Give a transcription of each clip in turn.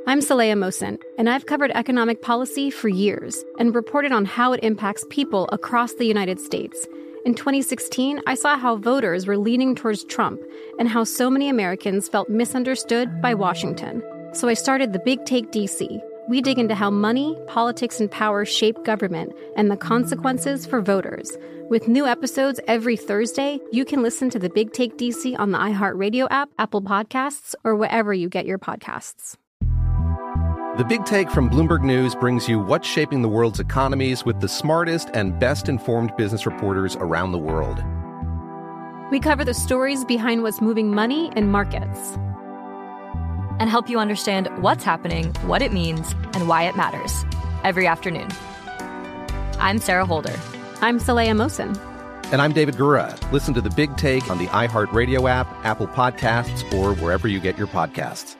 I'm Saleha Mohsin, and I've covered economic policy for years and reported on how it impacts people across the United States. In 2016, I saw how voters were leaning towards Trump and how so many Americans felt misunderstood by Washington. So I started The Big Take DC. We dig into how money, politics, and power shape government and the consequences for voters. With new episodes every Thursday, you can listen to The Big Take DC on the iHeartRadio app, Apple Podcasts, or wherever you get your podcasts. The Big Take from Bloomberg News brings you what's shaping the world's economies with the smartest and best-informed business reporters around the world. We cover the stories behind what's moving money and markets, and help you understand what's happening, what it means, and why it matters every afternoon. I'm Sarah Holder. I'm Saleha Mohsin. And I'm David Gura. Listen to The Big Take on the iHeartRadio app, Apple Podcasts, or wherever you get your podcasts.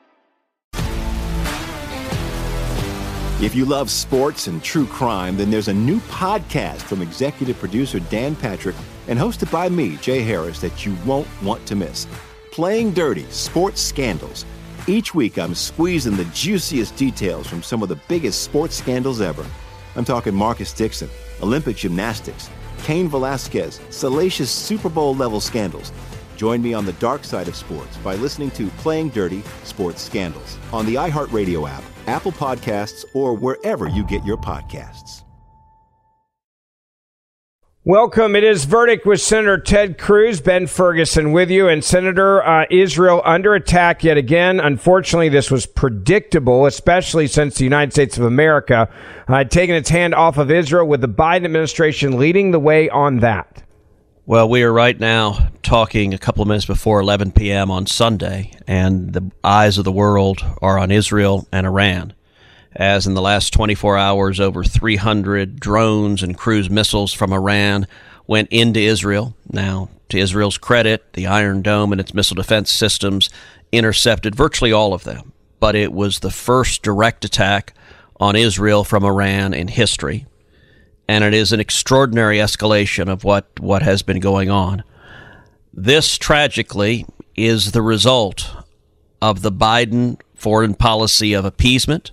If you love sports and true crime, then there's a new podcast from executive producer Dan Patrick and hosted by me, Jay Harris, that you won't want to miss. Playing Dirty: Sports Scandals. Each week, I'm squeezing the juiciest details from some of the biggest sports scandals ever. I'm talking Marcus Dixon, Olympic gymnastics, Cain Velasquez, salacious Super Bowl-level scandals. Join me on the dark side of sports by listening to Playing Dirty: Sports Scandals on the iHeartRadio app, Apple Podcasts, or wherever you get your podcasts. Welcome. It is Verdict with Senator Ted Cruz. Ben Ferguson with you. And Senator, Israel under attack yet again. Unfortunately, this was predictable, especially since the United States of America had taken its hand off of Israel, with the Biden administration leading the way on that. Well, we are right now talking a couple of minutes before 11 p.m. on Sunday, and the eyes of the world are on Israel and Iran, as in the last 24 hours, over 300 drones and cruise missiles from Iran went into Israel. Now, to Israel's credit, the Iron Dome and its missile defense systems intercepted virtually all of them, but it was the first direct attack on Israel from Iran in history. And it is an extraordinary escalation of what has been going on. This, tragically, is the result of the Biden foreign policy of appeasement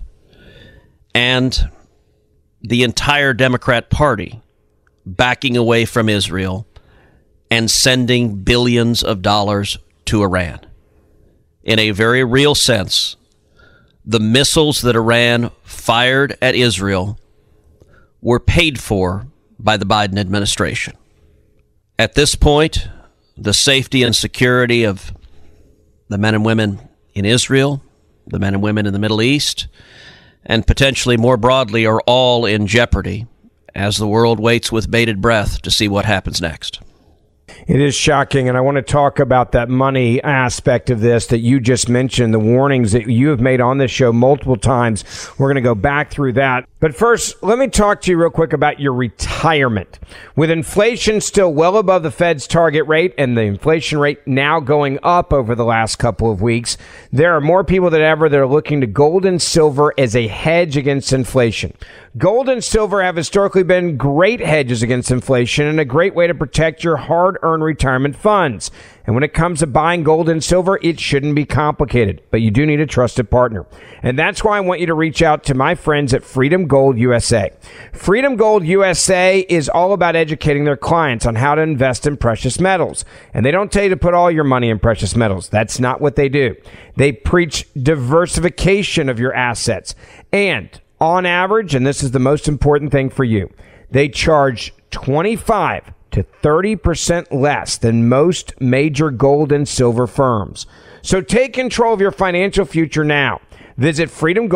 and the entire Democrat Party backing away from Israel and sending billions of dollars to Iran. In a very real sense, the missiles that Iran fired at Israel were paid for by the Biden administration. At this point, the safety and security of the men and women in Israel, the men and women in the Middle East, and potentially more broadly, are all in jeopardy as the world waits with bated breath to see what happens next. It is shocking, and I want to talk about that money aspect of this that you just mentioned, the warnings that you have made on this show multiple times. We're going to go back through that. But first, let me talk to you real quick about your retirement. With inflation still well above the Fed's target rate and the inflation rate now going up over the last couple of weeks, there are more people than ever that are looking to gold and silver as a hedge against inflation. Gold and silver have historically been great hedges against inflation and a great way to protect your hard-earned retirement funds. And when it comes to buying gold and silver, it shouldn't be complicated, but you do need a trusted partner. And that's why I want you to reach out to my friends at Freedom Gold USA. Freedom Gold USA is all about educating their clients on how to invest in precious metals. And they don't tell you to put all your money in precious metals. That's not what they do. They preach diversification of your assets. And on average, and this is the most important thing for you, they charge 25 to 30% less than most major gold and silver firms. So take control of your financial future now. Visit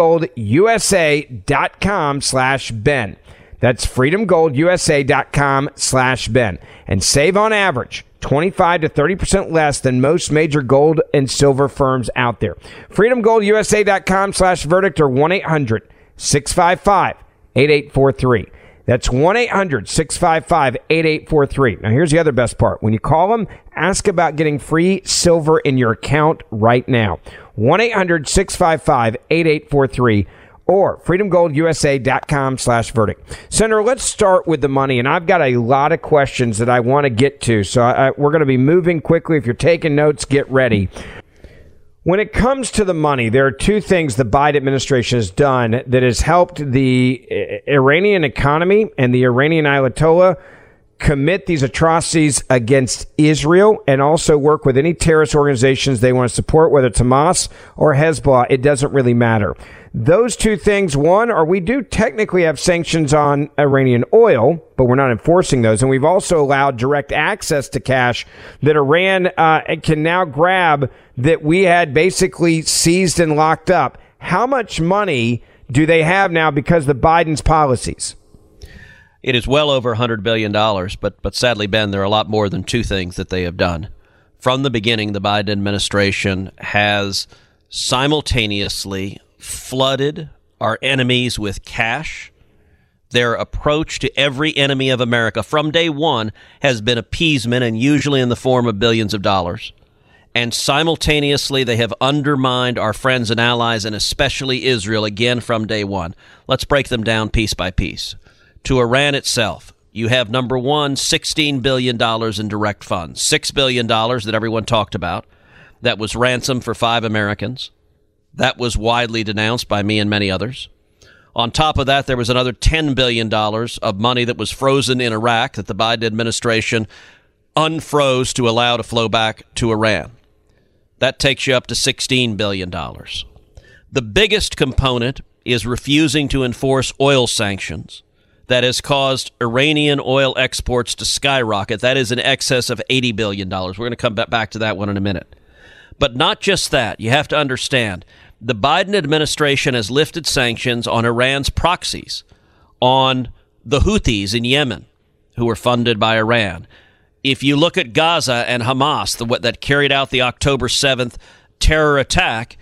freedomgoldusa.com/Ben. That's freedomgoldusa.com/Ben. And save on average 25 to 30% less than most major gold and silver firms out there. freedomgoldusa.com/verdict or 1-800-655-8843. That's 1-800-655-8843. Now, here's the other best part. When you call them, ask about getting free silver in your account right now. 1-800-655-8843 or freedomgoldusa.com/verdict. Senator, let's start with the money. And I've got a lot of questions that I want to get to. So we're going to be moving quickly. If you're taking notes, get ready. When it comes to the money, there are two things the Biden administration has done that has helped the Iranian economy and the Iranian Ayatollah commit these atrocities against Israel and also work with any terrorist organizations they want to support, whether it's Hamas or Hezbollah. It doesn't really matter. Those two things, one, are we do technically have sanctions on Iranian oil, but we're not enforcing those. And we've also allowed direct access to cash that Iran can now grab that we had basically seized and locked up. How much money do they have now because of Biden's policies? It is well over $100 billion, but sadly, Ben, there are a lot more than two things that they have done. From the beginning, the Biden administration has simultaneously flooded our enemies with cash. Their approach to every enemy of America from day one has been appeasement, and usually in the form of billions of dollars. And simultaneously, they have undermined our friends and allies, and especially Israel, again from day one. Let's break them down piece by piece. To Iran itself, you have, number one, $16 billion in direct funds, $6 billion that everyone talked about. That was ransom for 5 Americans. That was widely denounced by me and many others. On top of that, there was another $10 billion of money that was frozen in Iraq that the Biden administration unfroze to allow to flow back to Iran. That takes you up to $16 billion. The biggest component is refusing to enforce oil sanctions. That has caused Iranian oil exports to skyrocket. That is in excess of $80 billion. We're going to come back to that one in a minute. But not just that. You have to understand, the Biden administration has lifted sanctions on Iran's proxies, on the Houthis in Yemen, who are funded by Iran. If you look at Gaza and Hamas, that carried out the October 7th terror attack,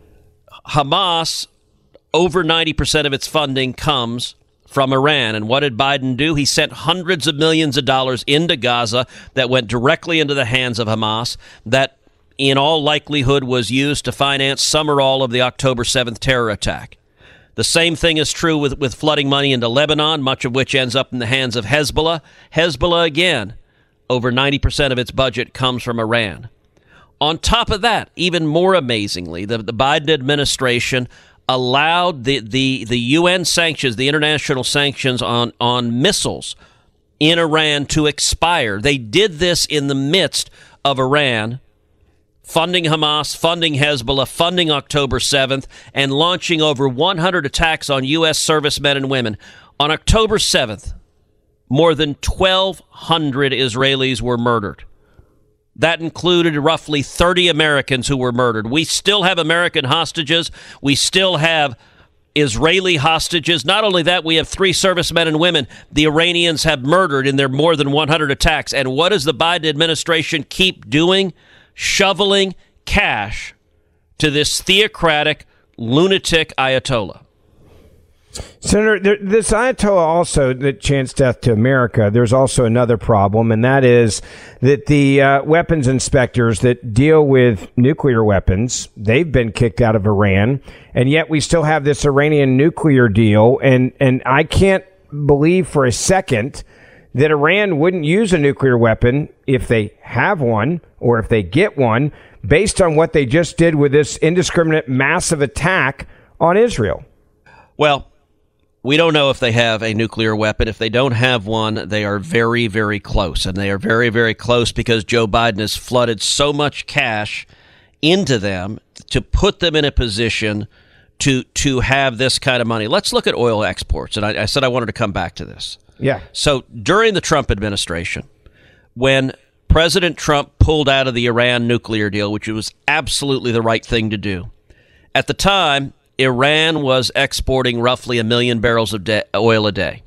Hamas, over 90% of its funding comes from Iran. And what did Biden do? He sent hundreds of millions of dollars into Gaza that went directly into the hands of Hamas, that in all likelihood was used to finance some or all of the October 7th terror attack. The same thing is true with flooding money into Lebanon, much of which ends up in the hands of Hezbollah. Hezbollah, again, over 90% of its budget comes from Iran. On top of that, even more amazingly, the Biden administration allowed the UN sanctions, the international sanctions on missiles in Iran to expire. They did this in the midst of Iran funding Hamas, funding Hezbollah, funding October 7th, and launching over 100 attacks on U.S. servicemen and women. On October 7th, more than 1,200 Israelis were murdered. That included roughly 30 Americans who were murdered. We still have American hostages. We still have Israeli hostages. Not only that, we have 3 servicemen and women the Iranians have murdered in their more than 100 attacks. And what does the Biden administration keep doing? Shoveling cash to this theocratic, lunatic Ayatollah. Senator, this Ayatollah also that chants death to America, there's also another problem, and that is that the weapons inspectors that deal with nuclear weapons, they've been kicked out of Iran, and yet we still have this Iranian nuclear deal, and I can't believe for a second that Iran wouldn't use a nuclear weapon if they have one or if they get one, based on what they just did with this indiscriminate massive attack on Israel. Well, we don't know if they have a nuclear weapon. If they don't have one, they are very, very close. And they are very, very close because Joe Biden has flooded so much cash into them to put them in a position to have this kind of money. Let's look at oil exports. And I said I wanted to come back to this. Yeah. So during the Trump administration, when President Trump pulled out of the Iran nuclear deal, which was absolutely the right thing to do, at the time, Iran was exporting roughly 1 million barrels of oil a day.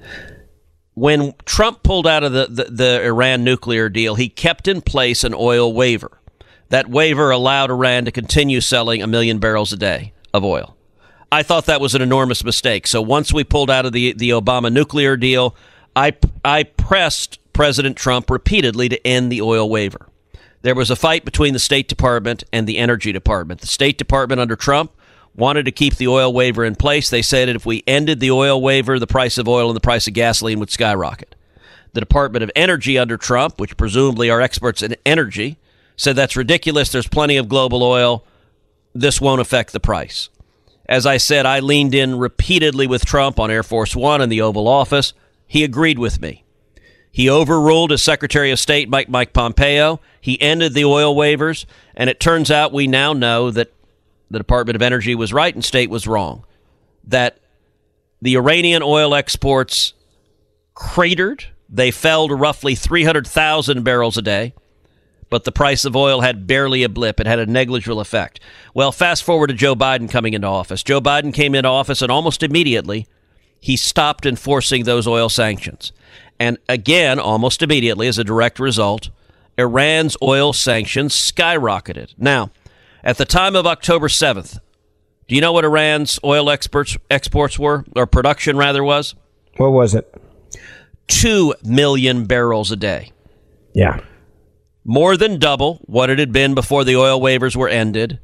When Trump pulled out of the Iran nuclear deal, he kept in place an oil waiver. That waiver allowed Iran to continue selling 1 million barrels a day of oil. I thought that was an enormous mistake. So once we pulled out of the Obama nuclear deal, I pressed President Trump repeatedly to end the oil waiver. There was a fight between the State Department and the Energy Department. The State Department under Trump wanted to keep the oil waiver in place. They said that if we ended the oil waiver, the price of oil and the price of gasoline would skyrocket. The Department of Energy under Trump, which presumably are experts in energy, said that's ridiculous. There's plenty of global oil. this won't affect the price. As I said, I leaned in repeatedly with Trump on Air Force One in the Oval Office. He agreed with me. He overruled his Secretary of State, Mike Pompeo. He ended the oil waivers, and it turns out we now know that the Department of Energy was right and State was wrong, that the Iranian oil exports cratered. They fell to roughly 300,000 barrels a day, but the price of oil had barely a blip. It had a negligible effect. Well, fast forward to Joe Biden coming into office. Joe Biden came into office, and almost immediately, he stopped enforcing those oil sanctions. And again, almost immediately, as a direct result, Iran's oil sanctions skyrocketed. Now, at the time of October 7th, do you know what Iran's oil exports were, or production rather was? What was it? 2 million barrels a day. Yeah. More than double what it had been before the oil waivers were ended.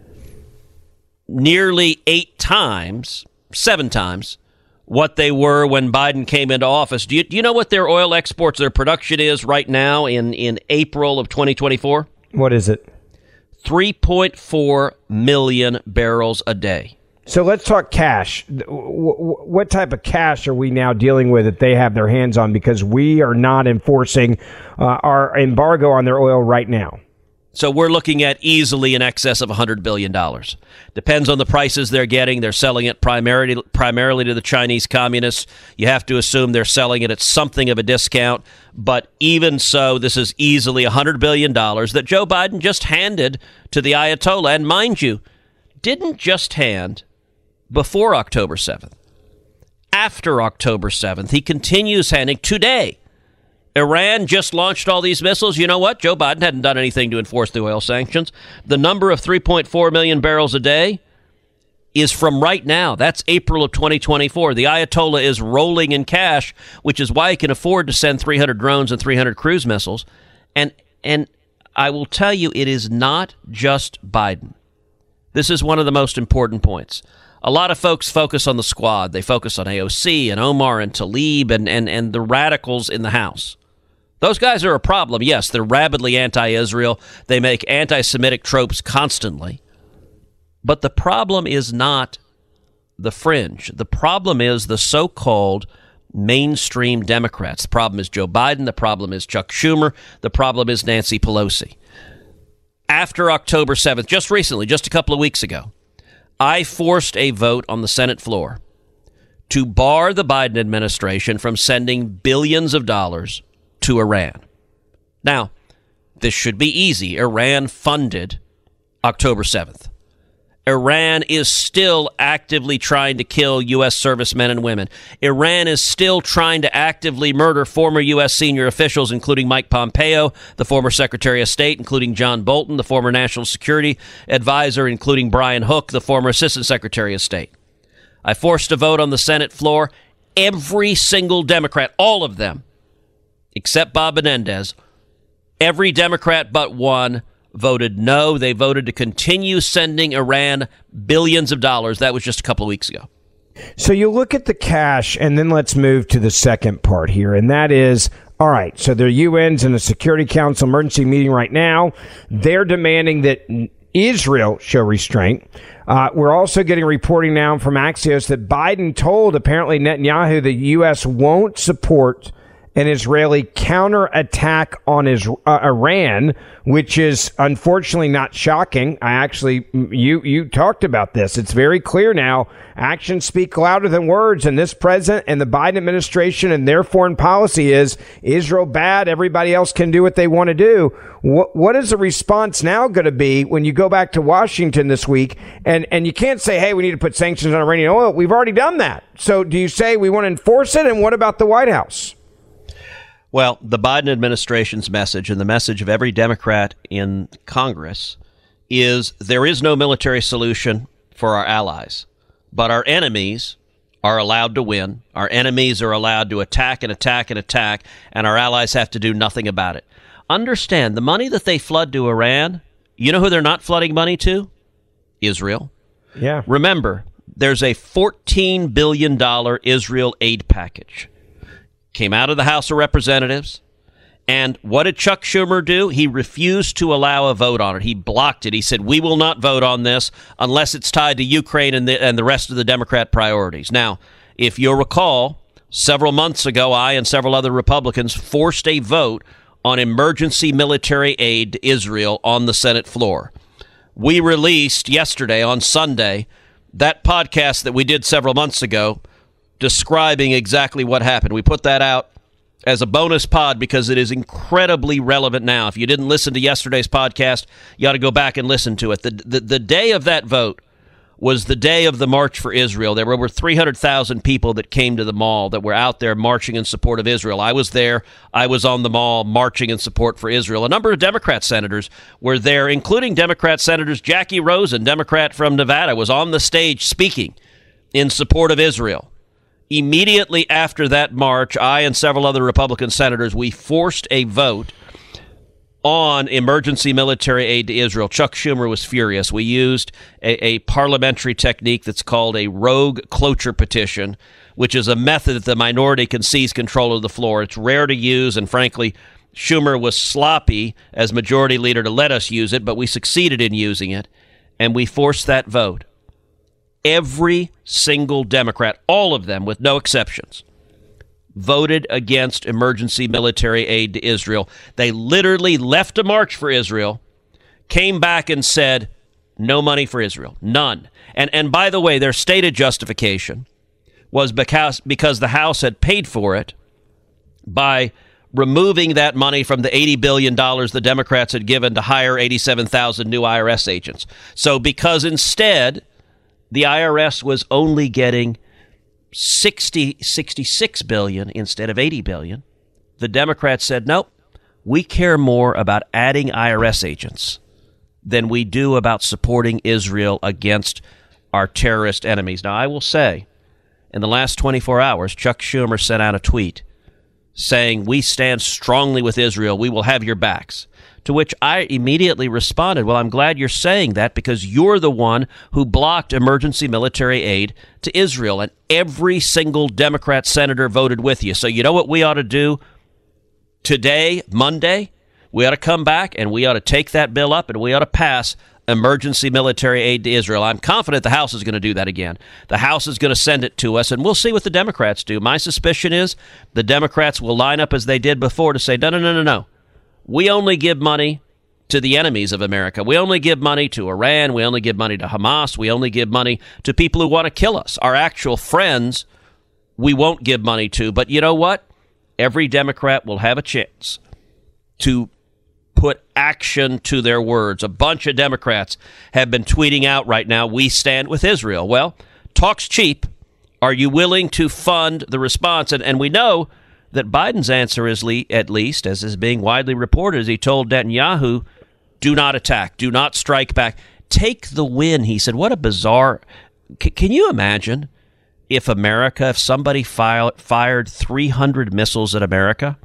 Nearly 7 times what they were when Biden came into office. Do you know what their oil exports, their production is right now in April of 2024? What is it? 3.4 million barrels a day. So let's talk cash. What type of cash are we now dealing with that they have their hands on, because we are not enforcing our embargo on their oil right now? So we're looking at easily in excess of $100 billion. Depends on the prices they're getting. They're selling it primarily to the Chinese communists. You have to assume they're selling it at something of a discount. But even so, this is easily $100 billion that Joe Biden just handed to the Ayatollah. And mind you, didn't just hand before October 7th. After October 7th, he continues handing today. Iran just launched all these missiles. You know what? Joe Biden hadn't done anything to enforce the oil sanctions. The number of 3.4 million barrels a day is from right now. That's April of 2024. The Ayatollah is rolling in cash, which is why he can afford to send 300 drones and 300 cruise missiles. And I will tell you, it is not just Biden. This is one of the most important points. A lot of folks focus on the squad. They focus on AOC and Omar and Tlaib and the radicals in the House. Those guys are a problem. Yes, they're rabidly anti-Israel. They make anti-Semitic tropes constantly. But the problem is not the fringe. The problem is the so-called mainstream Democrats. The problem is Joe Biden. The problem is Chuck Schumer. The problem is Nancy Pelosi. After October 7th, just recently, just a couple of weeks ago, I forced a vote on the Senate floor to bar the Biden administration from sending billions of dollars to Iran. Now, this should be easy. Iran funded October 7th. Iran is still actively trying to kill U.S. servicemen and women. Iran is still trying to actively murder former U.S. senior officials, including Mike Pompeo, the former Secretary of State, including John Bolton, the former National Security Advisor, including Brian Hook, the former Assistant Secretary of State. I forced a vote on the Senate floor. Every single Democrat, all of them, except Bob Menendez, every Democrat but one, voted no. They voted to continue sending Iran billions of dollars. That was just a couple of weeks ago. So you look at the cash, and then let's move to the second part here, and that is, all right, so the UN's in the Security Council emergency meeting right now. They're demanding that Israel show restraint. We're also getting reporting now from Axios that Biden told, apparently, Netanyahu the U.S. won't support an Israeli counterattack on Iran, which is unfortunately not shocking. You talked about this. It's very clear now. Actions speak louder than words, and this president and the Biden administration and their foreign policy is Israel bad, everybody else can do what they want to do. What is the response now going to be when you go back to Washington this week? And you can't say, hey, we need to put sanctions on Iranian oil. We've already done that. So do you say we want to enforce it? And what about the White House? Well, the Biden administration's message and the message of every Democrat in Congress is there is no military solution for our allies, but our enemies are allowed to win. Our enemies are allowed to attack and attack and attack, and our allies have to do nothing about it. Understand, the money that they flood to Iran, you know who they're not flooding money to? Israel. Yeah. Remember, there's a $14 billion Israel aid package. Came out of the House of Representatives, And what did Chuck Schumer do? He refused to allow a vote on it. He blocked it. He said, we will not vote on this unless it's tied to Ukraine and the rest of the Democrat priorities. Now, if you'll recall, several months ago, I and several other Republicans forced a vote on emergency military aid to Israel on the Senate floor. We released yesterday, on Sunday, that podcast that we did several months ago describing exactly what happened. We put that out as a bonus pod because it is incredibly relevant now. If you didn't listen to yesterday's podcast, you ought to go back and listen to it. The day of that vote was the day of the March for Israel. There were over 300,000 people that came to the mall that were out there marching in support of Israel. I was there. I was on the mall marching in support for Israel. A number of Democrat senators were there, including Democrat Senators Jackie Rosen, Democrat from Nevada, was on the stage speaking in support of Israel. Immediately after that march, I and several other Republican senators, we forced a vote on emergency military aid to Israel. Chuck Schumer was furious. We used a parliamentary technique that's called a rogue cloture petition, which is a method that the minority can seize control of the floor. It's rare to use, and frankly, Schumer was sloppy as majority leader to let us use it, but we succeeded in using it, and we forced that vote. Every single Democrat, all of them with no exceptions, voted against emergency military aid to Israel. They literally left a march for Israel, came back and said, no money for Israel, none. And by the way, their stated justification was because the House had paid for it by removing that money from the $80 billion the Democrats had given to hire 87,000 new IRS agents. So because instead the IRS was only getting 66 billion instead of 80 billion, the Democrats said, nope, we care more about adding IRS agents than we do about supporting Israel against our terrorist enemies. Now, I will say, in the last 24 hours, Chuck Schumer sent out a tweet saying, we stand strongly with Israel. We will have your backs. To which I immediately responded, well, I'm glad you're saying that because you're the one who blocked emergency military aid to Israel, and every single Democrat senator voted with you. So you know what we ought to do today, Monday? We ought to come back and we ought to take that bill up and we ought to pass emergency military aid to Israel. I'm confident the House is going to do that again. The House is going to send it to us, and we'll see what the Democrats do. My suspicion is the Democrats will line up as they did before to say, no. We only give money to the enemies of America. We only give money to Iran. We only give money to Hamas. We only give money to people who want to kill us. Our actual friends, we won't give money to. But you know what? Every Democrat will have a chance to put action to their words. A bunch of Democrats have been tweeting out right now, we stand with Israel. Well, talk's cheap. Are you willing to fund the response? And we know that Biden's answer is, at least, as is being widely reported, is he told Netanyahu, do not attack, do not strike back. Take the win, he said. What a bizarre... Can you imagine if somebody fired 300 missiles at America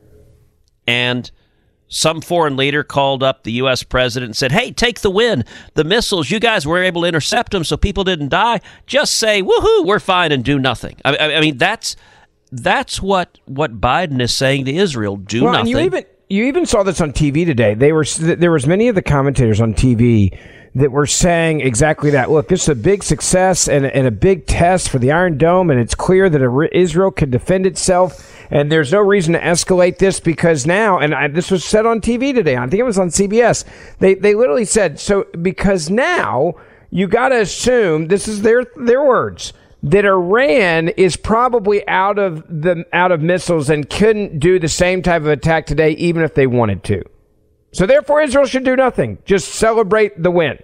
and some foreign leader called up the U.S. president and said, hey, take the win. The missiles, you guys were able to intercept them so people didn't die. Just say, woohoo, we're fine, and do nothing. I mean, that's what Biden is saying to Israel. Do nothing. And you even saw this on TV today. There was many of the commentators on TV that were saying exactly that. Look, this is a big success and a big test for the Iron Dome, and it's clear that Israel can defend itself, and there's no reason to escalate this because now, and this was said on TV today, I think it was on CBS, they literally said, so because now you got to assume, this is their words, that Iran is probably out of missiles and couldn't do the same type of attack today, even if they wanted to. So therefore, Israel should do nothing. Just celebrate the win.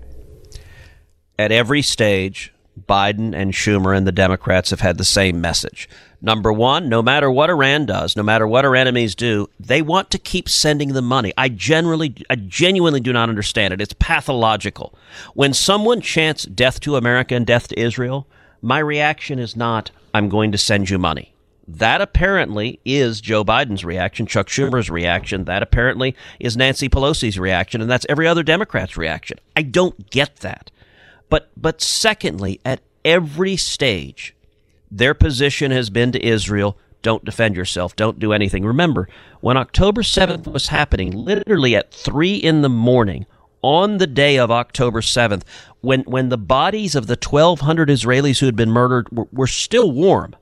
At every stage, Biden and Schumer and the Democrats have had the same message. Number one, no matter what Iran does, no matter what our enemies do, they want to keep sending them money. I genuinely do not understand it. It's pathological. When someone chants death to America and death to Israel, my reaction is not, I'm going to send you money. That apparently is Joe Biden's reaction, Chuck Schumer's reaction. That apparently is Nancy Pelosi's reaction, and that's every other Democrat's reaction. I don't get that. But secondly, at every stage, their position has been to Israel, don't defend yourself, don't do anything. Remember, when October 7th was happening, literally at 3 in the morning, on the day of October 7th, when the bodies of the 1,200 Israelis who had been murdered were still warm,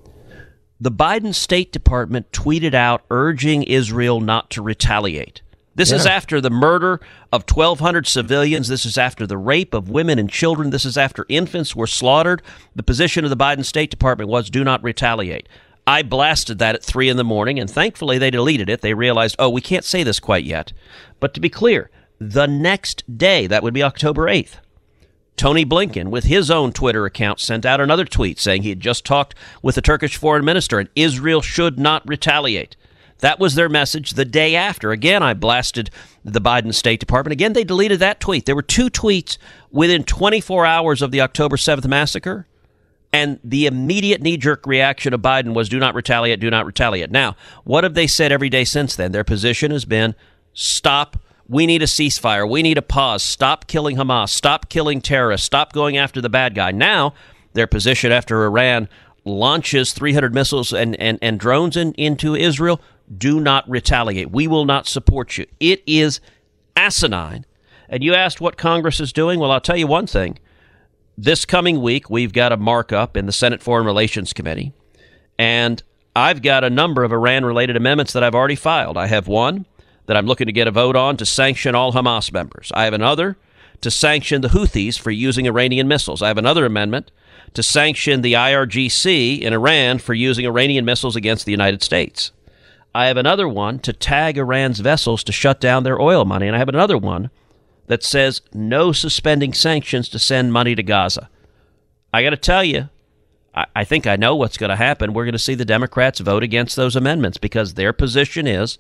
the Biden State Department tweeted out urging Israel not to retaliate. This is after the murder of 1,200 civilians. This is after the rape of women and children. This is after infants were slaughtered. The position of the Biden State Department was do not retaliate. I blasted that at 3 in the morning, and thankfully they deleted it. They realized, we can't say this quite yet. But to be clear, the next day, that would be October 8th, Tony Blinken, with his own Twitter account, sent out another tweet saying he had just talked with the Turkish foreign minister and Israel should not retaliate. That was their message the day after. Again, I blasted the Biden State Department. Again, they deleted that tweet. There were 2 tweets within 24 hours of the October 7th massacre, and the immediate knee-jerk reaction of Biden was do not retaliate, do not retaliate. Now, what have they said every day since then? Their position has been stop. We need a ceasefire. We need a pause. Stop killing Hamas. Stop killing terrorists. Stop going after the bad guy. Now, their position after Iran launches 300 missiles and drones into Israel, do not retaliate. We will not support you. It is asinine. And you asked what Congress is doing? Well, I'll tell you one thing. This coming week, we've got a markup in the Senate Foreign Relations Committee, and I've got a number of Iran-related amendments that I've already filed. I have one that I'm looking to get a vote on to sanction all Hamas members. I have another to sanction the Houthis for using Iranian missiles. I have another amendment to sanction the IRGC in Iran for using Iranian missiles against the United States. I have another one to tag Iran's vessels to shut down their oil money. And I have another one that says no suspending sanctions to send money to Gaza. I got to tell you, I think I know what's going to happen. We're going to see the Democrats vote against those amendments because their position is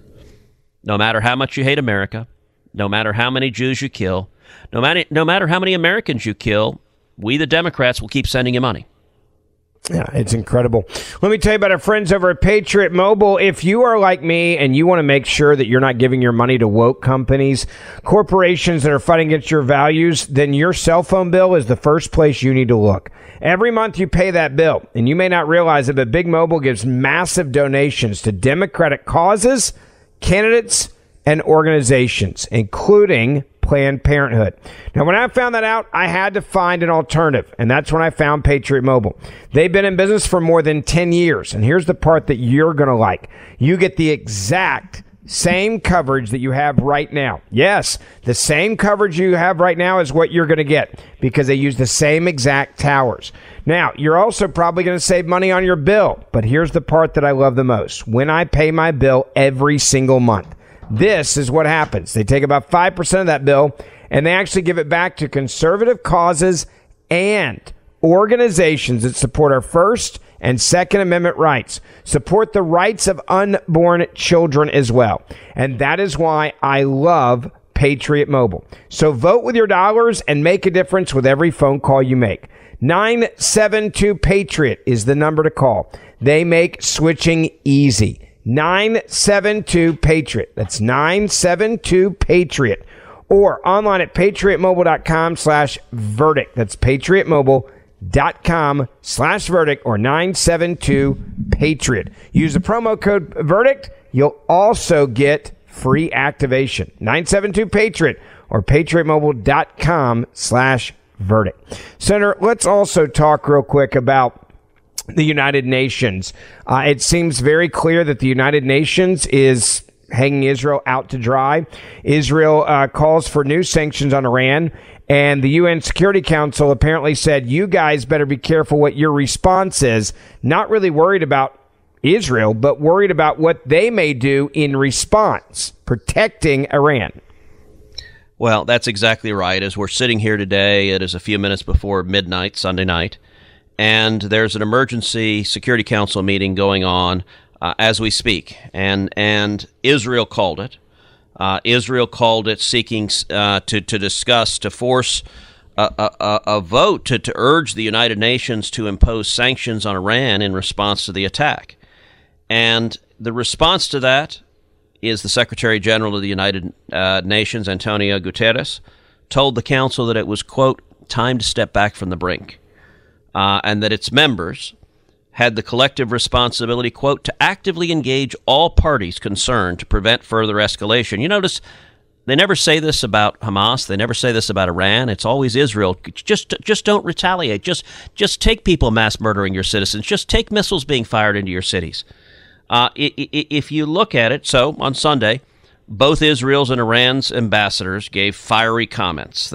no matter how much you hate America, no matter how many Jews you kill, no matter how many Americans you kill, we the Democrats will keep sending you money. Yeah, it's incredible. Let me tell you about our friends over at Patriot Mobile. If you are like me and you want to make sure that you're not giving your money to woke companies, corporations that are fighting against your values, then your cell phone bill is the first place you need to look. Every month you pay that bill, and you may not realize it, but Big Mobile gives massive donations to Democratic causes, candidates, and organizations, including Planned Parenthood. Now, when I found that out, I had to find an alternative, and that's when I found Patriot Mobile. They've been in business for more than 10 years, and here's the part that you're going to like. You get the exact same coverage that you have right now. Yes, the same coverage you have right now is what you're going to get because they use the same exact towers. Now, you're also probably going to save money on your bill, but here's the part that I love the most. When I pay my bill every single month, this is what happens. They take about 5% of that bill and they actually give it back to conservative causes and organizations that support our First and Second Amendment rights, support the rights of unborn children as well. And that is why I love Patriot Mobile. So vote with your dollars and make a difference with every phone call you make. 972-PATRIOT is the number to call. They make switching easy. 972-PATRIOT. That's 972-PATRIOT. Or online at patriotmobile.com/verdict. That's patriotmobile.com/verdict or 972-PATRIOT. Use the promo code verdict. You'll also get free activation. 972-PATRIOT or patriotmobile.com/verdict. Senator, let's also talk real quick about the United Nations. It seems very clear that the United Nations is hanging Israel out to dry. Israel calls for new sanctions on Iran, and the UN Security Council apparently said, you guys better be careful what your response is. Not really worried about Israel, but worried about what they may do in response, protecting Iran. Well, that's exactly right. As we're sitting here today, it is a few minutes before midnight, Sunday night, and there's an emergency Security Council meeting going on as we speak. And Israel called it. Israel called it seeking to discuss, to force a vote to urge the United Nations to impose sanctions on Iran in response to the attack. And the response to that is the Secretary General of the United Nations, Antonio Guterres, told the Council that it was, quote, time to step back from the brink. And that its members had the collective responsibility, quote, to actively engage all parties concerned to prevent further escalation. You notice they never say this about Hamas. They never say this about Iran. It's always Israel. Just don't retaliate. Just take people mass murdering your citizens. Just take missiles being fired into your cities. If you look at it, so on Sunday, both Israel's and Iran's ambassadors gave fiery comments.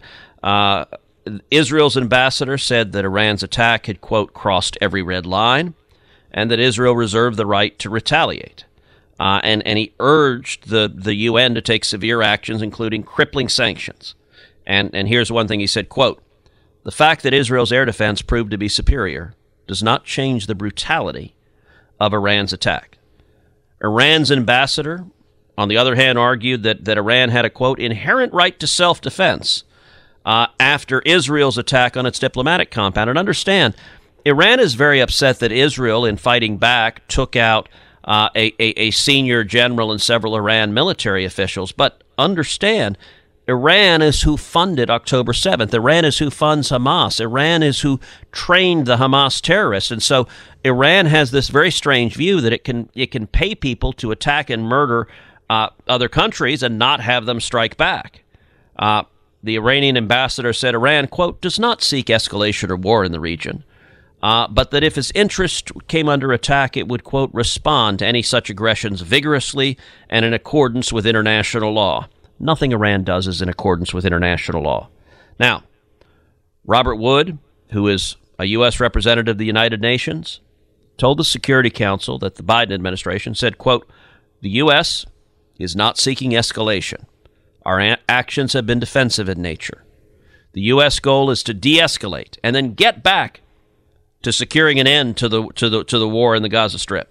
Israel's ambassador said that Iran's attack had, quote, crossed every red line, and that Israel reserved the right to retaliate. And he urged the UN to take severe actions, including crippling sanctions. And here's one thing he said, quote, the fact that Israel's air defense proved to be superior does not change the brutality of Iran's attack. Iran's ambassador, on the other hand, argued that Iran had a, quote, inherent right to self-defense after Israel's attack on its diplomatic compound. And understand, Iran is very upset that Israel, in fighting back, took out a senior general and several Iran military officials. But understand, Iran is who funded October 7th. Iran is who funds Hamas. Iran is who trained the Hamas terrorists. And so Iran has this very strange view that it can pay people to attack and murder other countries and not have them strike back. The Iranian ambassador said Iran, quote, does not seek escalation or war in the region, but that if its interest came under attack, it would, quote, respond to any such aggressions vigorously and in accordance with international law. Nothing Iran does is in accordance with international law. Now, Robert Wood, who is a U.S. representative of the United Nations, told the Security Council that the Biden administration said, quote, the U.S. is not seeking escalation. Our actions have been defensive in nature. The U.S. goal is to de-escalate and then get back to securing an end to the war in the Gaza Strip.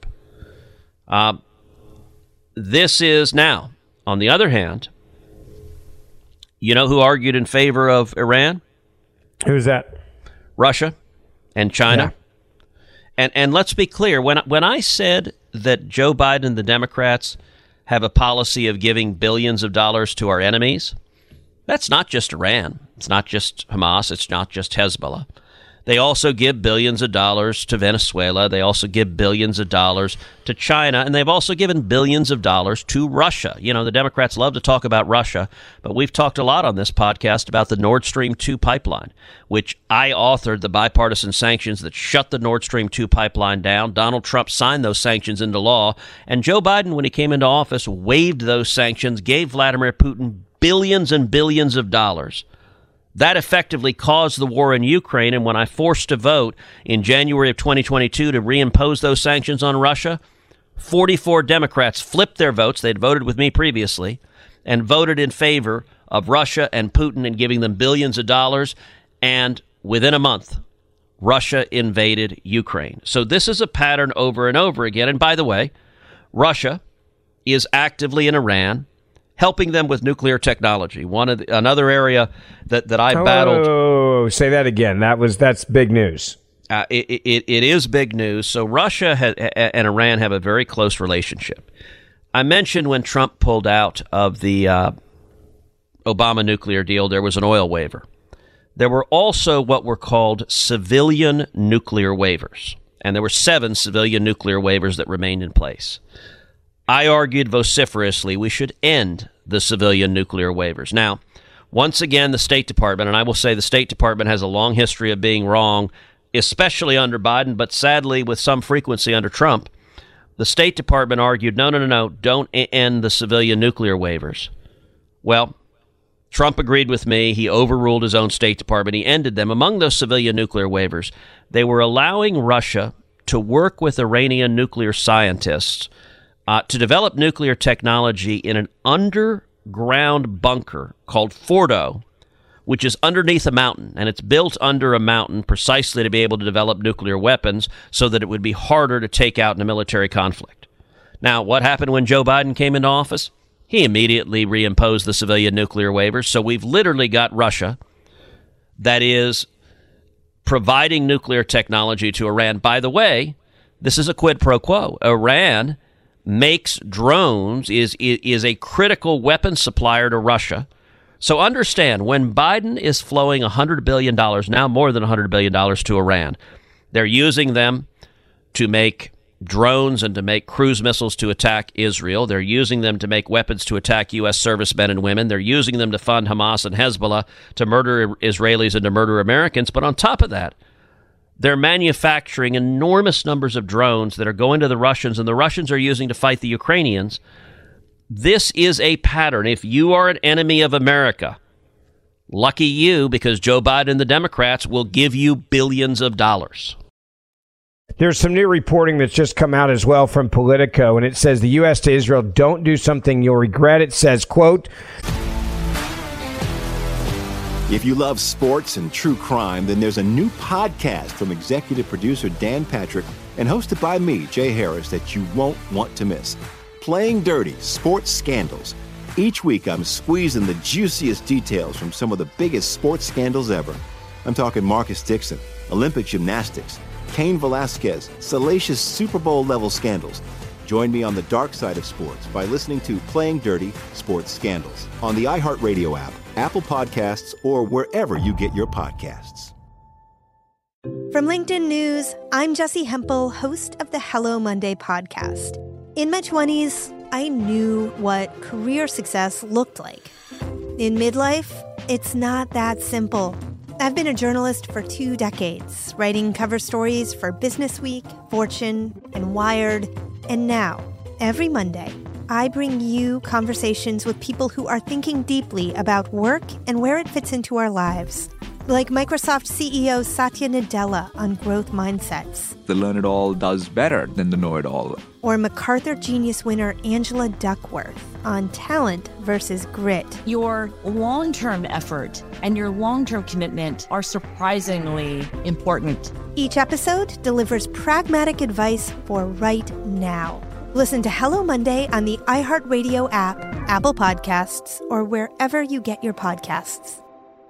This is now, on the other hand, you know who argued in favor of Iran? Who's that? Russia and China. Yeah. And let's be clear, when I said that Joe Biden and the Democrats have a policy of giving billions of dollars to our enemies, that's not just Iran. It's not just Hamas. It's not just Hezbollah. They also give billions of dollars to Venezuela. They also give billions of dollars to China. And they've also given billions of dollars to Russia. You know, the Democrats love to talk about Russia, but we've talked a lot on this podcast about the Nord Stream 2 pipeline, which I authored the bipartisan sanctions that shut the Nord Stream 2 pipeline down. Donald Trump signed those sanctions into law. And Joe Biden, when he came into office, waived those sanctions, gave Vladimir Putin billions and billions of dollars. That effectively caused the war in Ukraine, and when I forced a vote in January of 2022 to reimpose those sanctions on Russia, 44 Democrats flipped their votes. They'd voted with me previously and voted in favor of Russia and Putin and giving them billions of dollars, and within a month, Russia invaded Ukraine. So this is a pattern over and over again. And by the way, Russia is actively in Iran, helping them with nuclear technology. Another area that I battled. Oh, say that again. That's big news. It is big news. So Russia and Iran have a very close relationship. I mentioned when Trump pulled out of the Obama nuclear deal, there was an oil waiver. There were also what were called civilian nuclear waivers, and there were 7 civilian nuclear waivers that remained in place. I argued vociferously we should end the civilian nuclear waivers. Now, once again, the State Department, and I will say the State Department has a long history of being wrong, especially under Biden, but sadly with some frequency under Trump. The State Department argued, no, don't end the civilian nuclear waivers. Well, Trump agreed with me. He overruled his own State Department. He ended them. Among those civilian nuclear waivers, they were allowing Russia to work with Iranian nuclear scientists to develop nuclear technology in an underground bunker called Fordo, which is underneath a mountain, and it's built under a mountain precisely to be able to develop nuclear weapons so that it would be harder to take out in a military conflict. Now, what happened when Joe Biden came into office? He immediately reimposed the civilian nuclear waivers, so we've literally got Russia that is providing nuclear technology to Iran. By the way, this is a quid pro quo. Iran makes drones, is a critical weapon supplier to Russia. So understand, when Biden is flowing $100 billion, now more than $100 billion to Iran, they're using them to make drones and to make cruise missiles to attack Israel. They're using them to make weapons to attack U.S. servicemen and women. They're using them to fund Hamas and Hezbollah to murder Israelis and to murder Americans. But on top of that, they're manufacturing enormous numbers of drones that are going to the Russians, and the Russians are using to fight the Ukrainians. This is a pattern. If you are an enemy of America, lucky you, because Joe Biden and the Democrats will give you billions of dollars. There's some new reporting that's just come out as well from Politico, and it says the U.S. to Israel, don't do something you'll regret. It says, quote, if you love sports and true crime, then there's a new podcast from executive producer Dan Patrick and hosted by me, Jay Harris, that you won't want to miss. Playing Dirty: Sports Scandals. Each week, I'm squeezing the juiciest details from some of the biggest sports scandals ever. I'm talking Marcus Dixon, Olympic gymnastics, Cain Velasquez, salacious Super Bowl-level scandals. Join me on the dark side of sports by listening to Playing Dirty: Sports Scandals on the iHeartRadio app, Apple Podcasts, or wherever you get your podcasts. From LinkedIn News, I'm Jessie Hempel, host of the Hello Monday podcast. In my 20s, I knew what career success looked like. In midlife, it's not that simple. I've been a journalist for 2 decades, writing cover stories for Business Week, Fortune, and Wired. And now, every Monday, I bring you conversations with people who are thinking deeply about work and where it fits into our lives. Like Microsoft CEO Satya Nadella on growth mindsets. The learn-it-all does better than the know-it-all. Or MacArthur Genius winner Angela Duckworth on talent versus grit. Your long-term effort and your long-term commitment are surprisingly important. Each episode delivers pragmatic advice for right now. Listen to Hello Monday on the iHeartRadio app, Apple Podcasts, or wherever you get your podcasts.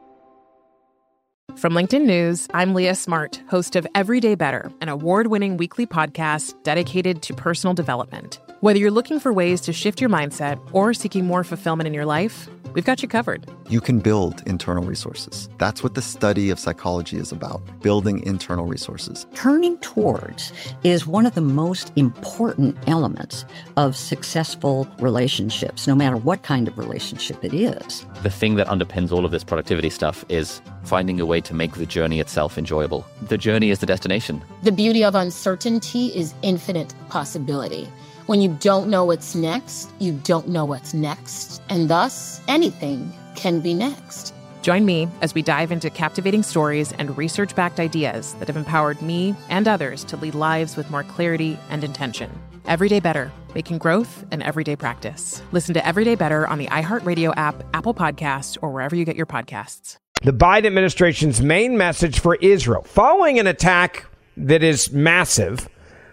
From LinkedIn News, I'm Leah Smart, host of Everyday Better, an award-winning weekly podcast dedicated to personal development. Whether you're looking for ways to shift your mindset or seeking more fulfillment in your life, we've got you covered. You can build internal resources. That's what the study of psychology is about, building internal resources. Turning towards is one of the most important elements of successful relationships, no matter what kind of relationship it is. The thing that underpins all of this productivity stuff is finding a way to make the journey itself enjoyable. The journey is the destination. The beauty of uncertainty is infinite possibility. When you don't know what's next, you don't know what's next. And thus, anything can be next. Join me as we dive into captivating stories and research-backed ideas that have empowered me and others to lead lives with more clarity and intention. Everyday Better, making growth an everyday practice. Listen to Everyday Better on the iHeartRadio app, Apple Podcasts, or wherever you get your podcasts. The Biden administration's main message for Israel, following an attack that is massive,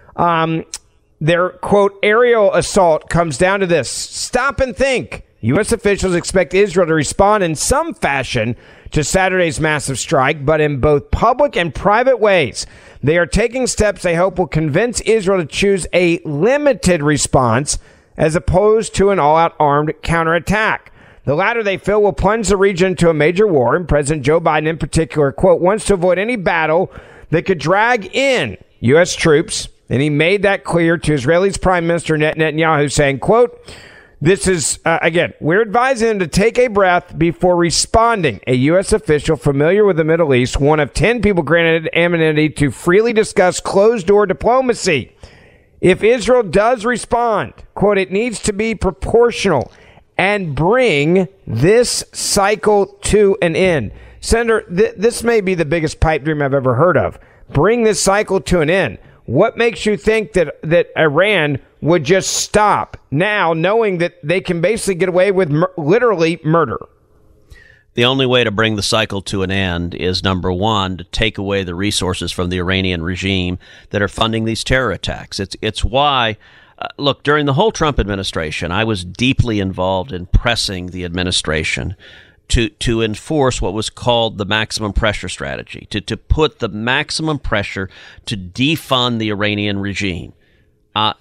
their, quote, aerial assault comes down to this: stop and think. U.S. officials expect Israel to respond in some fashion to Saturday's massive strike, but in both public and private ways. They are taking steps they hope will convince Israel to choose a limited response as opposed to an all-out armed counterattack. The latter, they feel, will plunge the region into a major war, and President Joe Biden in particular, quote, wants to avoid any battle that could drag in U.S. troops. And he made that clear to Israel's Prime Minister Netanyahu, saying, quote, this is, again, we're advising them to take a breath before responding. A U.S. official familiar with the Middle East, one of 10 people granted anonymity to freely discuss closed-door diplomacy. If Israel does respond, quote, it needs to be proportional and bring this cycle to an end. Senator, this may be the biggest pipe dream I've ever heard of. Bring this cycle to an end. What makes you think that Iran would just stop now, knowing that they can basically get away with literally murder? The only way to bring the cycle to an end is, number one, to take away the resources from the Iranian regime that are funding these terror attacks. It's why, look, during the whole Trump administration, I was deeply involved in pressing the administration to enforce what was called the maximum pressure strategy, to put the maximum pressure to defund the Iranian regime.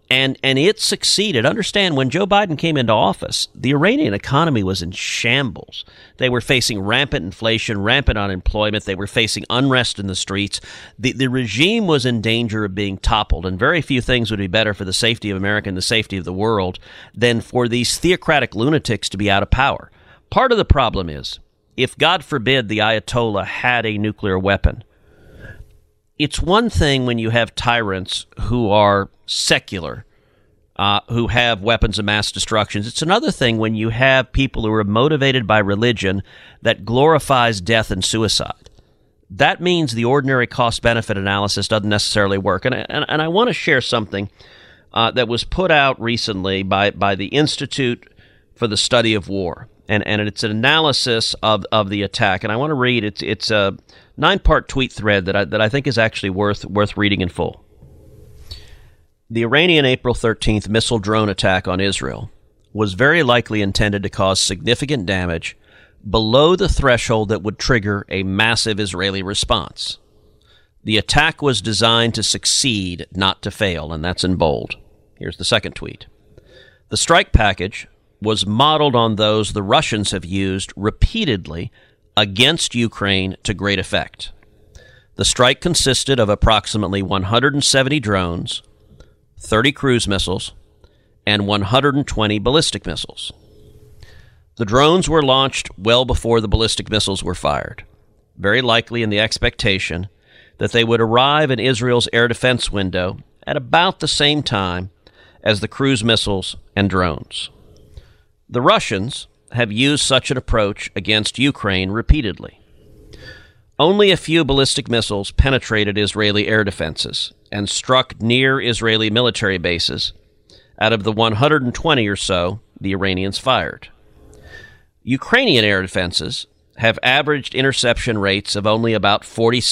And it succeeded. Understand, when Joe Biden came into office, the Iranian economy was in shambles. They were facing rampant inflation, rampant unemployment. They were facing unrest in the streets. The regime was in danger of being toppled, and very few things would be better for the safety of America and the safety of the world than for these theocratic lunatics to be out of power. Part of the problem is, if, God forbid, the Ayatollah had a nuclear weapon, it's one thing when you have tyrants who are secular, who have weapons of mass destruction. It's another thing when you have people who are motivated by religion that glorifies death and suicide. That means the ordinary cost-benefit analysis doesn't necessarily work. And I want to share something that was put out recently by the Institute for the Study of War. And it's an analysis of the attack. And I want to read, it's a 9-part tweet thread that I think is actually worth reading in full. The Iranian April 13th missile drone attack on Israel was very likely intended to cause significant damage below the threshold that would trigger a massive Israeli response. The attack was designed to succeed, not to fail, and that's in bold. Here's the second tweet. The strike package was modeled on those the Russians have used repeatedly against Ukraine to great effect. The strike consisted of approximately 170 drones, 30 cruise missiles, and 120 ballistic missiles. The drones were launched well before the ballistic missiles were fired, very likely in the expectation that they would arrive in Israel's air defense window at about the same time as the cruise missiles and drones. The Russians have used such an approach against Ukraine repeatedly. Only a few ballistic missiles penetrated Israeli air defenses and struck near Israeli military bases out of the 120 or so the Iranians fired. Ukrainian air defenses have averaged interception rates of only about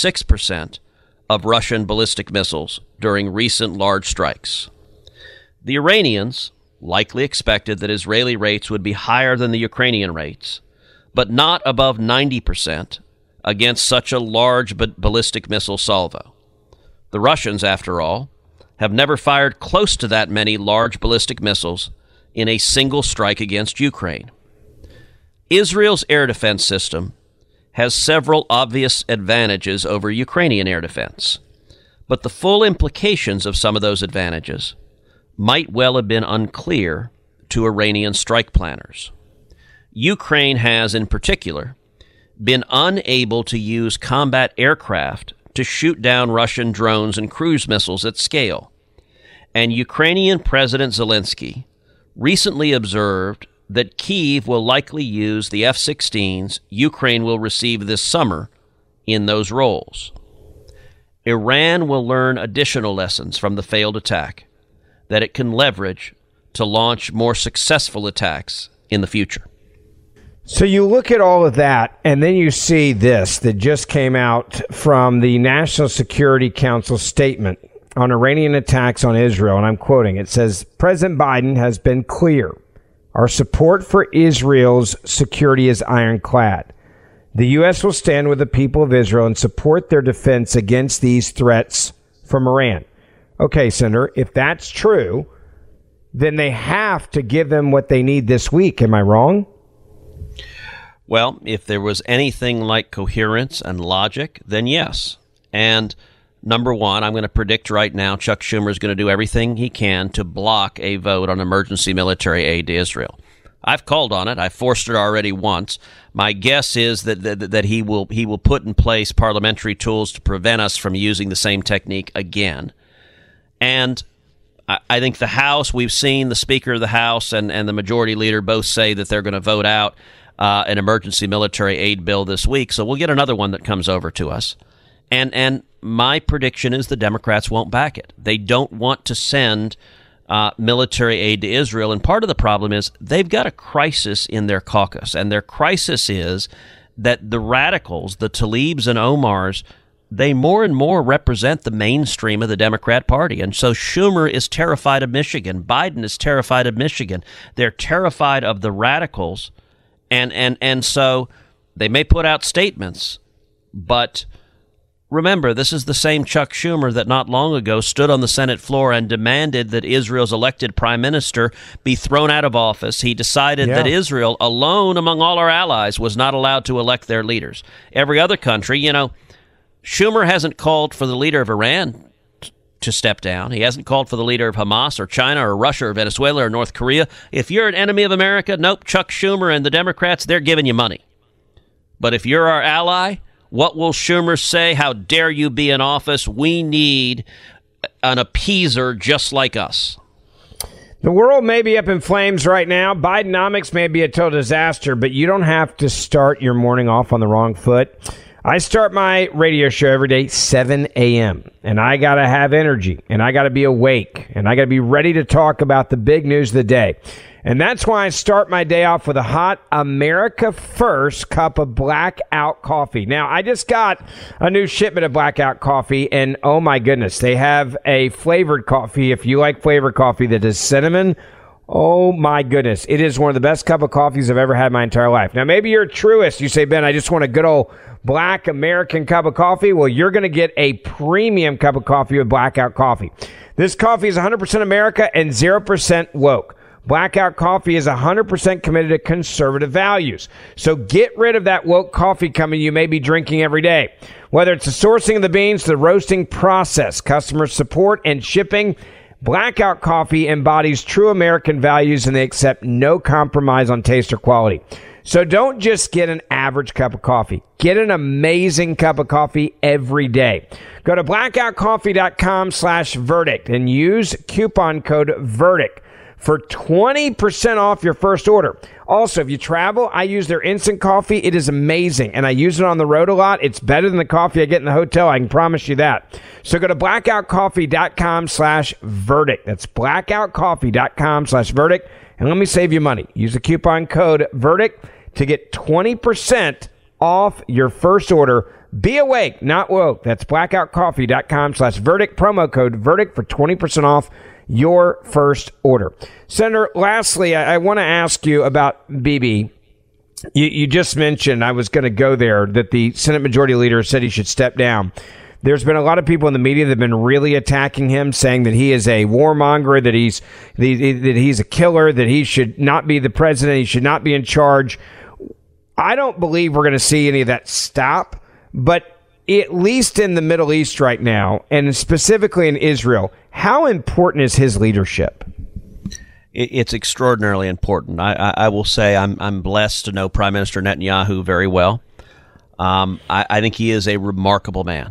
46% of Russian ballistic missiles during recent large strikes. The Iranians likely expected that Israeli rates would be higher than the Ukrainian rates, but not above 90% against such a large ballistic missile salvo. The Russians, after all, have never fired close to that many large ballistic missiles in a single strike against Ukraine. Israel's air defense system has several obvious advantages over Ukrainian air defense, but the full implications of some of those advantages might well have been unclear to Iranian strike planners. Ukraine has, in particular, been unable to use combat aircraft to shoot down Russian drones and cruise missiles at scale. And Ukrainian President Zelensky recently observed that Kyiv will likely use the F-16s Ukraine will receive this summer in those roles. Iran will learn additional lessons from the failed attack that it can leverage to launch more successful attacks in the future. So you look at all of that, and then you see this that just came out from the National Security Council statement on Iranian attacks on Israel, and I'm quoting. It says, President Biden has been clear. Our support for Israel's security is ironclad. The U.S. will stand with the people of Israel and support their defense against these threats from Iran. Okay, Senator, if that's true, then they have to give them what they need this week. Am I wrong? Well, if there was anything like coherence and logic, then yes. And number one, I'm going to predict right now Chuck Schumer is going to do everything he can to block a vote on emergency military aid to Israel. I've called on it. I forced it already once. My guess is that he will put in place parliamentary tools to prevent us from using the same technique again. And I think the House, we've seen the Speaker of the House and the Majority Leader both say that they're going to vote out an emergency military aid bill this week. So we'll get another one that comes over to us. And my prediction is the Democrats won't back it. They don't want to send military aid to Israel. And part of the problem is they've got a crisis in their caucus. And their crisis is that the radicals, the Tlaibs and Omars, they more and more represent the mainstream of the Democrat Party. And so Schumer is terrified of Michigan. Biden is terrified of Michigan. They're terrified of the radicals. And so they may put out statements, but remember, this is the same Chuck Schumer that not long ago stood on the Senate floor and demanded that Israel's elected prime minister be thrown out of office. He decided that Israel, alone among all our allies, was not allowed to elect their leaders. Every other country, Schumer hasn't called for the leader of Iran to step down. He hasn't called for the leader of Hamas or China or Russia or Venezuela or North Korea. If you're an enemy of America, nope, Chuck Schumer and the Democrats, they're giving you money. But if you're our ally, what will Schumer say? How dare you be in office? We need an appeaser just like us. The world may be up in flames right now. Bidenomics may be a total disaster, but you don't have to start your morning off on the wrong foot. I start my radio show every day, 7 a.m., and I got to have energy, and I got to be awake, and I got to be ready to talk about the big news of the day. And that's why I start my day off with a hot America First cup of Blackout coffee. Now, I just got a new shipment of Blackout coffee, and oh my goodness, they have a flavored coffee. If you like flavored coffee that is cinnamon, oh my goodness, it is one of the best cup of coffees I've ever had in my entire life. Now, maybe you're a truist. You say, Ben, I just want a good old black American cup of coffee. Well, you're going to get a premium cup of coffee with Blackout coffee. This coffee is 100% America and 0% woke. Blackout coffee is 100% committed to conservative values. So get rid of that woke coffee company you may be drinking every day. Whether it's the sourcing of the beans to the roasting process, customer support, and shipping, Blackout coffee embodies true American values, and they accept no compromise on taste or quality. So don't just get an average cup of coffee. Get an amazing cup of coffee every day. Go to blackoutcoffee.com/verdict and use coupon code VERDICT for 20% off your first order. Also, if you travel, I use their instant coffee. It is amazing, and I use it on the road a lot. It's better than the coffee I get in the hotel. I can promise you that. So go to blackoutcoffee.com/verdict. That's blackoutcoffee.com/verdict, and let me save you money. Use the coupon code VERDICT to get 20% off your first order. Be awake, not woke. That's blackoutcoffee.com/verdict. Promo code VERDICT for 20% off your first order. Senator, lastly, I want to ask you about Bibi. You just mentioned, I was going to go there, that the Senate Majority Leader said he should step down. There's been a lot of people in the media that have been really attacking him, saying that he is a warmonger, that he's a killer, that he should not be the president, he should not be in charge. I don't believe we're going to see any of that stop, but at least in the Middle East right now, and specifically in Israel, how important is his leadership? It's extraordinarily important. I will say I'm blessed to know Prime Minister Netanyahu very well. I think he is a remarkable man.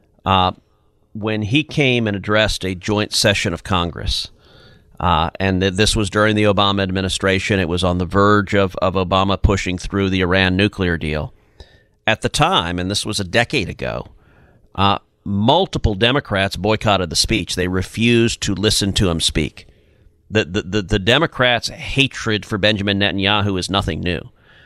When he came and addressed a joint session of Congress, and this was during the Obama administration, it was on the verge of Obama pushing through the Iran nuclear deal. At the time, and this was a decade ago, multiple Democrats boycotted the speech. They refused to listen to him speak. The Democrats' hatred for Benjamin Netanyahu is nothing new.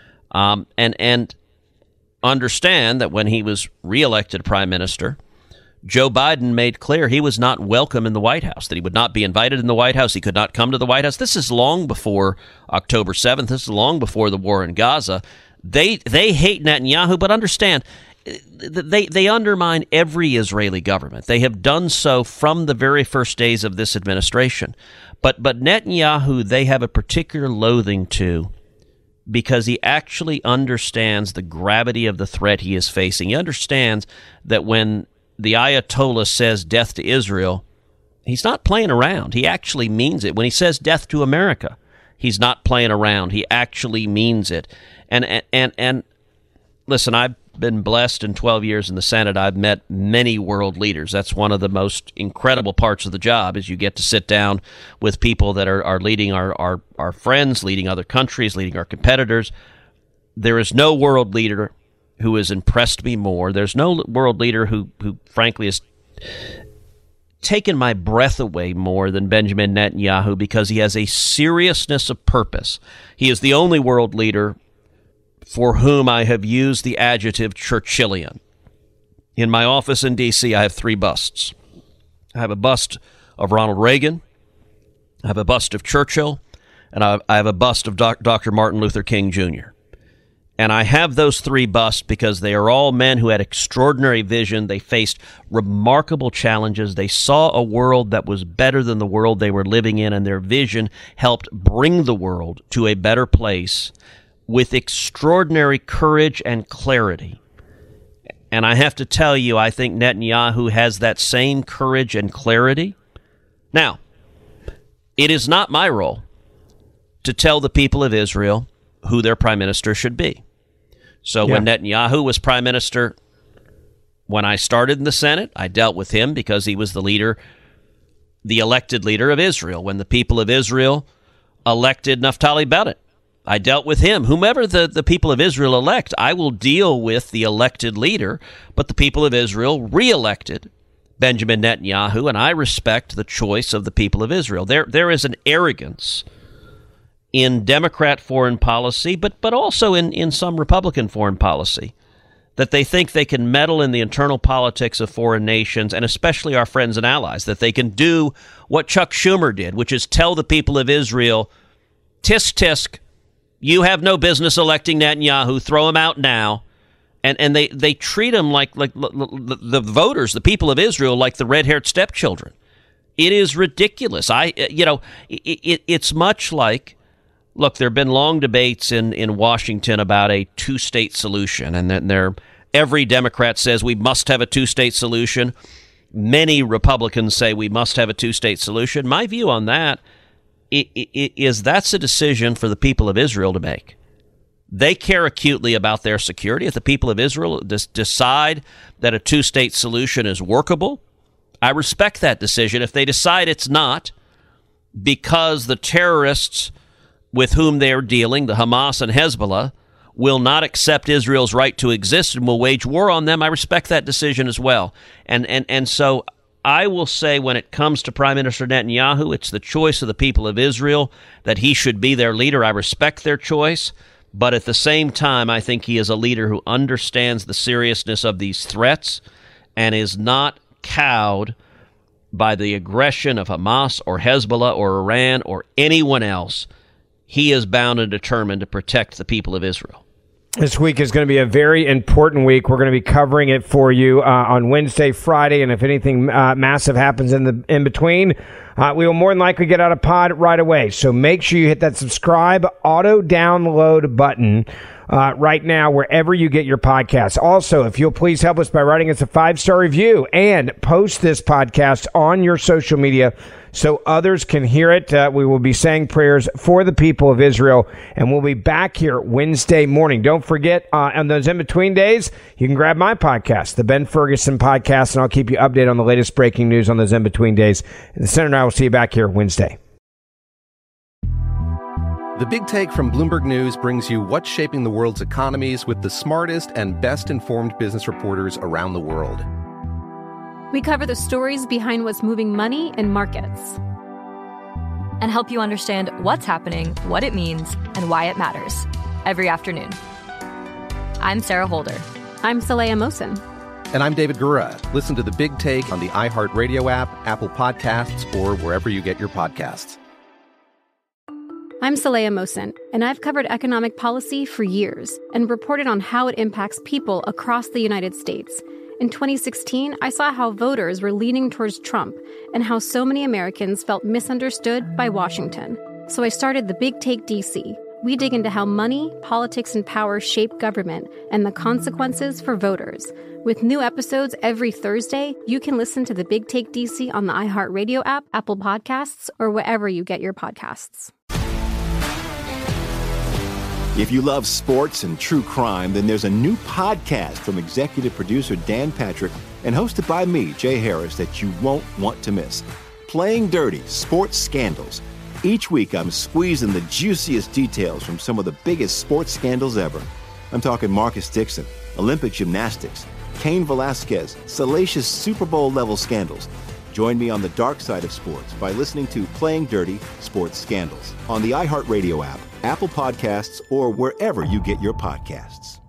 And understand that when he was reelected prime minister, Joe Biden made clear he was not welcome in the White House, that he would not be invited in the White House. He could not come to the White House. This is long before October 7th. This is long before the war in Gaza. They hate Netanyahu, but understand, they undermine every Israeli government. They have done so from the very first days of this administration. But Netanyahu, they have a particular loathing to, because he actually understands the gravity of the threat he is facing. He understands that when the Ayatollah says death to Israel, he's not playing around. He actually means it. When he says death to America, he's not playing around. He actually means it. And listen, I've been blessed in 12 years in the Senate. I've met many world leaders. That's one of the most incredible parts of the job, is you get to sit down with people that are leading our friends, leading other countries, leading our competitors. There is no world leader who has impressed me more. There's no world leader who frankly has taken my breath away more than Benjamin Netanyahu, because he has a seriousness of purpose. He is the only world leader for whom I have used the adjective Churchillian. In my office in D.C., I have 3 busts. I have a bust of Ronald Reagan, I have a bust of Churchill, and I have a bust of Dr. Martin Luther King Jr. And I have those three busts because they are all men who had extraordinary vision. They faced remarkable challenges. They saw a world that was better than the world they were living in, and their vision helped bring the world to a better place with extraordinary courage and clarity. And I have to tell you, I think Netanyahu has that same courage and clarity. Now, it is not my role to tell the people of Israel who their prime minister should be. So when Netanyahu was prime minister, when I started in the Senate, I dealt with him because he was the leader, the elected leader of Israel. When the people of Israel elected Naftali Bennett, I dealt with him. Whomever the people of Israel elect, I will deal with the elected leader. But the people of Israel re-elected Benjamin Netanyahu, and I respect the choice of the people of Israel. There is an arrogance in Democrat foreign policy, but also in some Republican foreign policy, that they think they can meddle in the internal politics of foreign nations, and especially our friends and allies, that they can do what Chuck Schumer did, which is tell the people of Israel, tisk, tisk, you have no business electing Netanyahu, throw him out now. And they treat him like the voters, the people of Israel, like the red-haired stepchildren. It is ridiculous. It's much like, look, there have been long debates in Washington about a two-state solution, and then every Democrat says we must have a two-state solution. Many Republicans say we must have a two-state solution. My view on that is that's a decision for the people of Israel to make. They care acutely about their security. If the people of Israel decide that a two-state solution is workable, I respect that decision. If they decide it's not, because the terrorists with whom they're dealing, the Hamas and Hezbollah, will not accept Israel's right to exist and will wage war on them, I respect that decision as well. And so I will say, when it comes to Prime Minister Netanyahu, it's the choice of the people of Israel that he should be their leader. I respect their choice. But at the same time, I think he is a leader who understands the seriousness of these threats and is not cowed by the aggression of Hamas or Hezbollah or Iran or anyone else. He is bound and determined to protect the people of Israel. This week is going to be a very important week. We're going to be covering it for you on Wednesday, Friday, and if anything massive happens in between, we will more than likely get out a pod right away. So make sure you hit that subscribe, auto download button right now wherever you get your podcasts. Also, if you'll please help us by writing us a 5-star review and post this podcast on your social media so others can hear it. We will be saying prayers for the people of Israel, and we'll be back here Wednesday morning. Don't forget, on those in-between days, you can grab my podcast, the Ben Ferguson Podcast, and I'll keep you updated on the latest breaking news on those in-between days. The Senator and I will see you back here Wednesday. The Big Take from Bloomberg News brings you what's shaping the world's economies with the smartest and best-informed business reporters around the world. We cover the stories behind what's moving money and markets, and help you understand what's happening, what it means, and why it matters every afternoon. I'm Sarah Holder. I'm Saleha Mohsin. And I'm David Gura. Listen to The Big Take on the iHeartRadio app, Apple Podcasts, or wherever you get your podcasts. I'm Saleha Mohsin, and I've covered economic policy for years and reported on how it impacts people across the United States. In 2016, I saw how voters were leaning towards Trump and how so many Americans felt misunderstood by Washington. So I started The Big Take DC. We dig into how money, politics, and power shape government and the consequences for voters. With new episodes every Thursday, you can listen to The Big Take DC on the iHeartRadio app, Apple Podcasts, or wherever you get your podcasts. If you love sports and true crime, then there's a new podcast from executive producer Dan Patrick and hosted by me, Jay Harris, that you won't want to miss. Playing Dirty: Sports Scandals. Each week, I'm squeezing the juiciest details from some of the biggest sports scandals ever. I'm talking Marcus Dixon, Olympic gymnastics, Cain Velasquez, salacious Super Bowl-level scandals. Join me on the dark side of sports by listening to Playing Dirty: Sports Scandals on the iHeartRadio app, Apple Podcasts, or wherever you get your podcasts.